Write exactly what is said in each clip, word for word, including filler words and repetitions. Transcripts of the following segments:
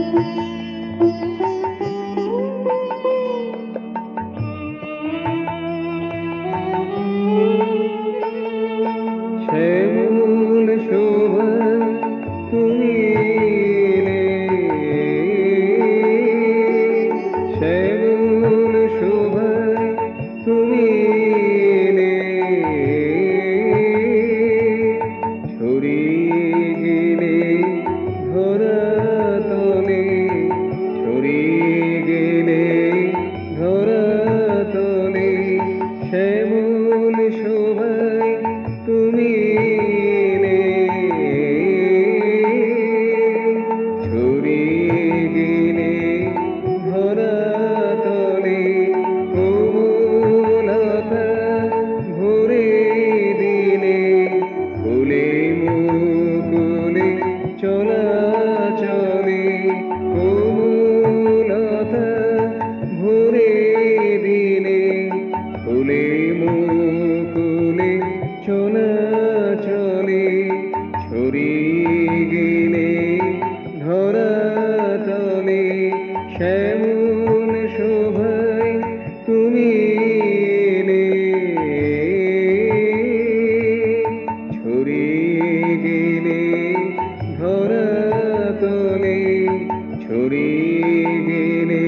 শ্যামল শোভায় তুমি এলে, শ্যামল শোভায় তুমি এলে, ছড়িয়ে গেলে ধরাতলে, ছড়িয়ে গেলে ধরাতলে, শ্যামল শোভায় তুমি এলে, ছড়িয়ে গেলে ধরাতলে, কোমলতা ভরে দিলে, ফুলে মুকুলে চলাচলে, কোমলতা ভরে দিলে, ফুলে মুকুলে চলাচলে, ছড়িয়ে গেলে ধরাতলে, শ্যামল শোভায় তুমি এলে, ছড়িয়ে গেলে ধরাতলে, ছড়িয়ে গেলে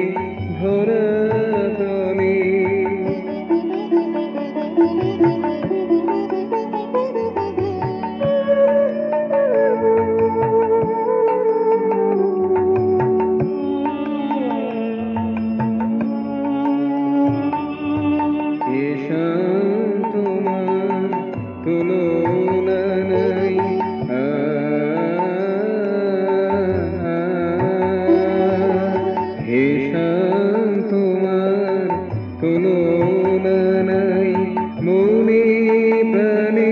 ধরাতলে। তোমার তুলনা নাই, হে শান তোমার তুলনা নাই, মনে প্রাণে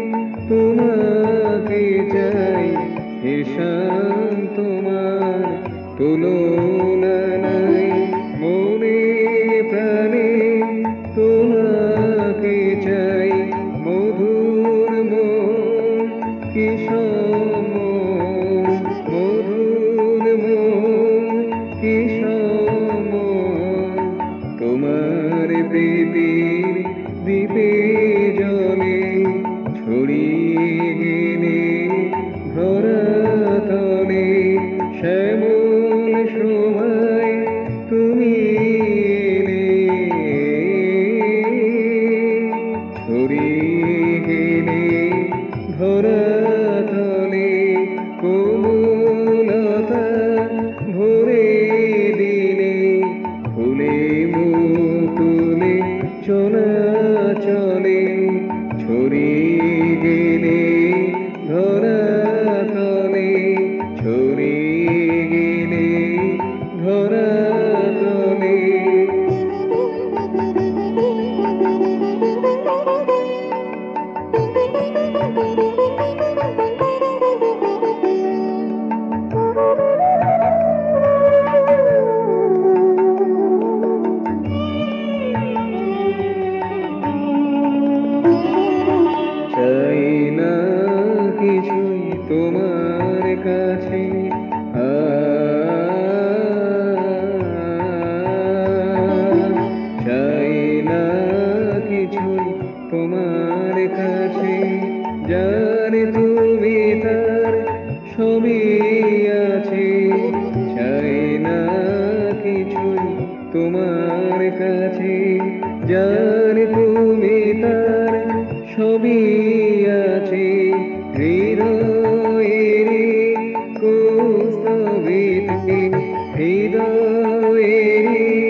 তোমাকে চাই, হে শান তোমার তুলনা নাই, মনে প্রাণে তোমাকে চাই, মধুর মন কি সমন, মধুর মন কি সমন, তোমার প্রীতির দ্বীপে জলে, ছড়িয়ে গেলে ধরাতলে, শ্যামল শোভায় তুমি এলে, ছড়িয়ে গেলে ধরাতলে, কোমলতা ভরে দিলে, ফুলে মুকুলে চলাচলে, ছড়িয়ে গেলে ধরাতলে, ছড়িয়ে গেলে ধরাতলে। চাই না কিছুই তোমার কাছে, চাই না কিছুই তোমার কাছে, যার তুমি তার সবই আছে, চাই না কিছুই তোমার কাছে, যার তুমি তার সবই আছে, হৃদয়ের কুস্তবিতে, হৃদয়ের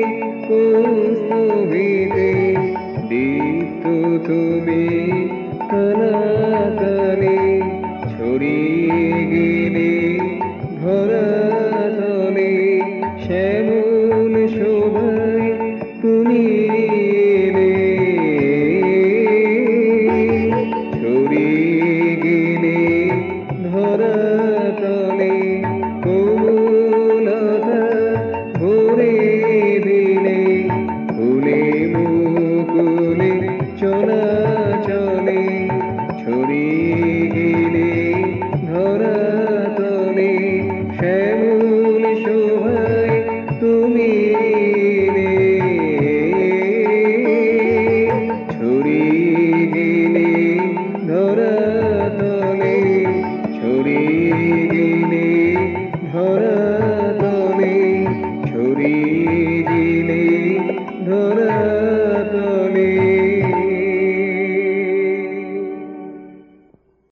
কুস্তবিতে, দীপ্ত তুমি কালাকালে, ছড়িয়ে গেলে ধরাতলে, শ্যামল শোভায় তুমি এলে, ছড়িয়ে গেলে ধরাতলে, কোমলতা ভরে দিলে, ফুলে মুকুলে চলাচলে, ছড়িয়ে গেলে ধরাতলে, শ্যামল ঘরে